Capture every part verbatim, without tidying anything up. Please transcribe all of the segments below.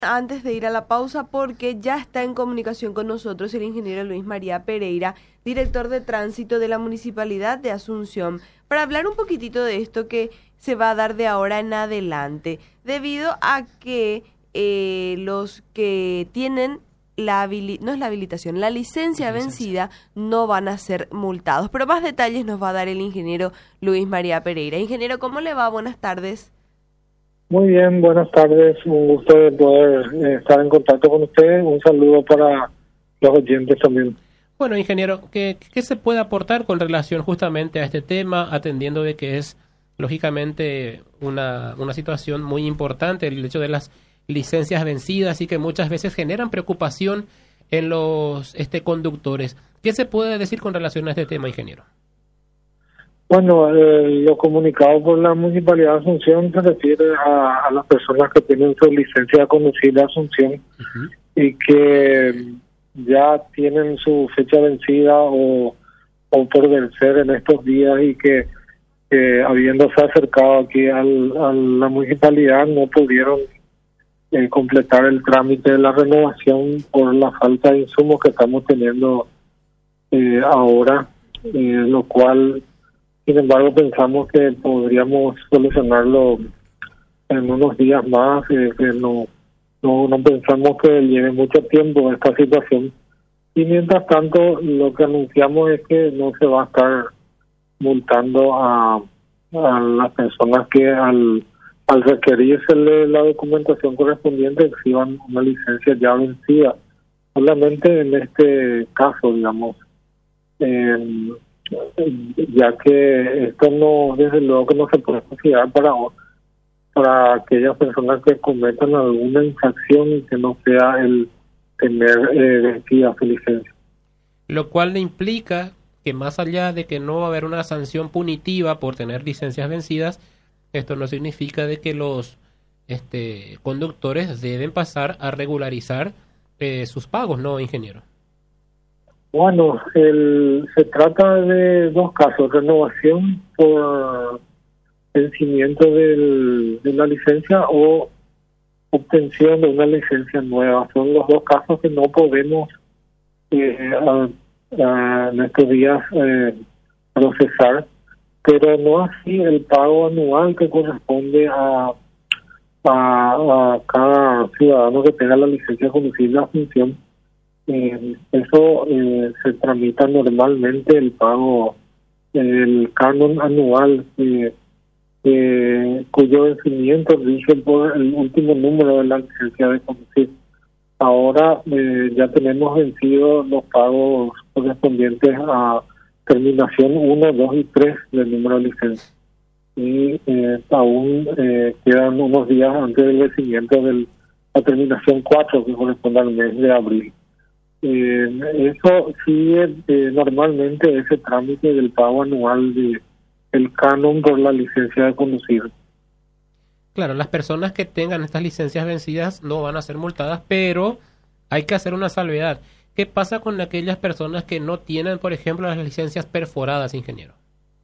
Antes de ir a la pausa, porque ya está en comunicación con nosotros el ingeniero Luis María Pereira, director de tránsito de la Municipalidad de Asunción, para hablar un poquitito de esto que se va a dar de ahora en adelante, debido a que eh, los que tienen la habili- no es la habilitación, la licencia La licencia. vencida no van a ser multados. Pero más detalles nos va a dar el ingeniero Luis María Pereira. Ingeniero, ¿cómo le va? Buenas tardes. Muy bien, buenas tardes. Un gusto de poder eh, estar en contacto con usted. Un saludo para los oyentes también. Bueno, ingeniero, ¿qué, qué se puede aportar con relación justamente a este tema, atendiendo de que es lógicamente una, una situación muy importante el hecho de las licencias vencidas y que muchas veces generan preocupación en los este conductores? ¿Qué se puede decir con relación a este tema, ingeniero? Bueno, eh, lo comunicado por la Municipalidad de Asunción se refiere a, a las personas que tienen su licencia de conducir de Asunción Uh-huh. y que ya tienen su fecha vencida o, o por vencer en estos días y que eh, habiéndose acercado aquí al, a la municipalidad no pudieron eh, completar el trámite de la renovación por la falta de insumos que estamos teniendo eh, ahora, eh, lo cual, sin embargo, pensamos que podríamos solucionarlo en unos días más, eh, que no, no no pensamos que lleve mucho tiempo esta situación. Y mientras tanto, lo que anunciamos es que no se va a estar multando a, a las personas que al, al requerírsele la documentación correspondiente exhiban una licencia ya vencida. Solamente en este caso, digamos, eh, ya que esto no, desde luego que no se puede considerar para para aquellas personas que cometan alguna infracción y que no sea el tener eh, vencida su licencia. Lo cual le implica que más allá de que no va a haber una sanción punitiva por tener licencias vencidas, esto no significa de que los este, conductores deben pasar a regularizar eh, sus pagos, ¿no, ingeniero? Bueno, el, se trata de dos casos: renovación por vencimiento del, de la licencia o obtención de una licencia nueva. Son los dos casos que no podemos eh, a, a, en estos días eh, procesar, pero no así el pago anual que corresponde a, a, a cada ciudadano que tenga la licencia de conducir la función. Eh, eso eh, se tramita normalmente el pago, el canon anual, eh, eh, cuyo vencimiento rige por el último número de la licencia de conducir. Ahora eh, ya tenemos vencidos los pagos correspondientes a terminación uno, dos y tres del número de licencia. Y eh, aún eh, quedan unos días antes del vencimiento de la terminación cuatro, que corresponde al mes de abril. Eh, eso sigue eh, normalmente ese trámite del pago anual de el canon por la licencia de conducir. Claro, las personas que tengan estas licencias vencidas no van a ser multadas, pero hay que hacer una salvedad. ¿Qué pasa con aquellas personas que no tienen, por ejemplo, las licencias perforadas, ingeniero?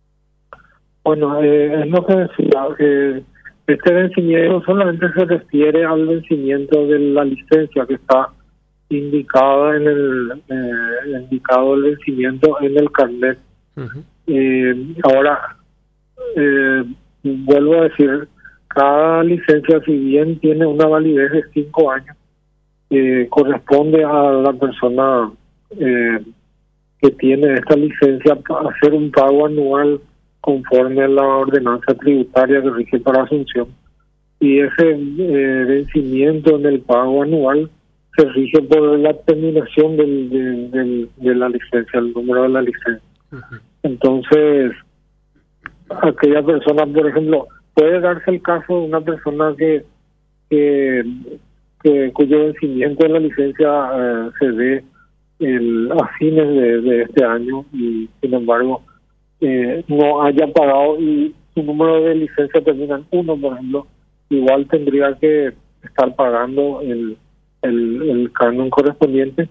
Bueno, eh, es lo que decía, eh, este vencimiento solamente se refiere al vencimiento de la licencia que está indicada en el eh, indicado el vencimiento en el carnet. Uh-huh. Eh, ahora, eh, vuelvo a decir, cada licencia, si bien tiene una validez de cinco años, eh, corresponde a la persona eh, que tiene esta licencia hacer un pago anual conforme a la ordenanza tributaria que rige para Asunción. Y ese eh, vencimiento en el pago anual se rige por la terminación del, del, del, de la licencia, el número de la licencia. Uh-huh. Entonces, aquella persona, por ejemplo, puede darse el caso de una persona que, que, que cuyo vencimiento de la licencia eh, se dé el, a fines de, de este año y, sin embargo, eh, no haya pagado y su número de licencia termina en uno, por ejemplo, igual tendría que estar pagando el, el, el canon correspondiente,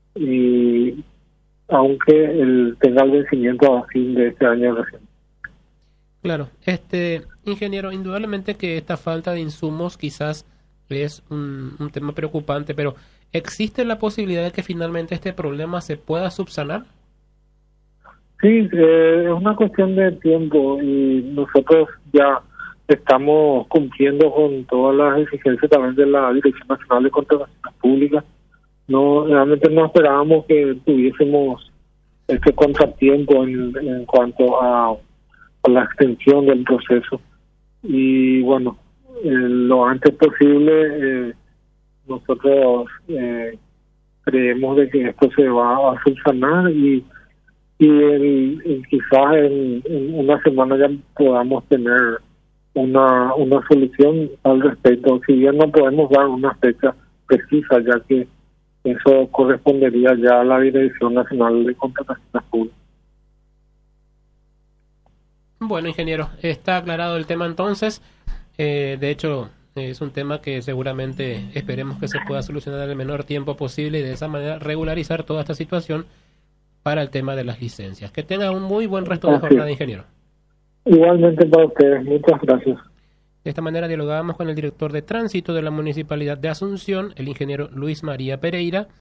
y aunque el, tenga el vencimiento a fin de este año recién. Claro, este ingeniero, indudablemente que esta falta de insumos quizás es un, un tema preocupante, pero ¿existe la posibilidad de que finalmente este problema se pueda subsanar? Sí, eh, es una cuestión de tiempo y nosotros ya estamos cumpliendo con todas las exigencias también de la Dirección Nacional de Contrataciones Públicas. No, realmente no esperábamos que tuviésemos este contratiempo en, en cuanto a, a la extensión del proceso. Y bueno, eh, lo antes posible eh, nosotros eh, creemos de que esto se va a subsanar y y el, el quizás en, en una semana ya podamos tener una una solución al respecto, si bien no podemos dar una fecha precisa, ya que eso correspondería ya a la Dirección Nacional de Contrataciones Públicas. Bueno, ingeniero, está aclarado el tema entonces. Eh, de hecho, es un tema que seguramente esperemos que se pueda solucionar en el menor tiempo posible y de esa manera regularizar toda esta situación para el tema de las licencias. Que tenga un muy buen resto de jornada, ingeniero. Igualmente para ustedes, muchas gracias. De esta manera dialogábamos con el director de tránsito de la Municipalidad de Asunción, el ingeniero Luis María Pereira.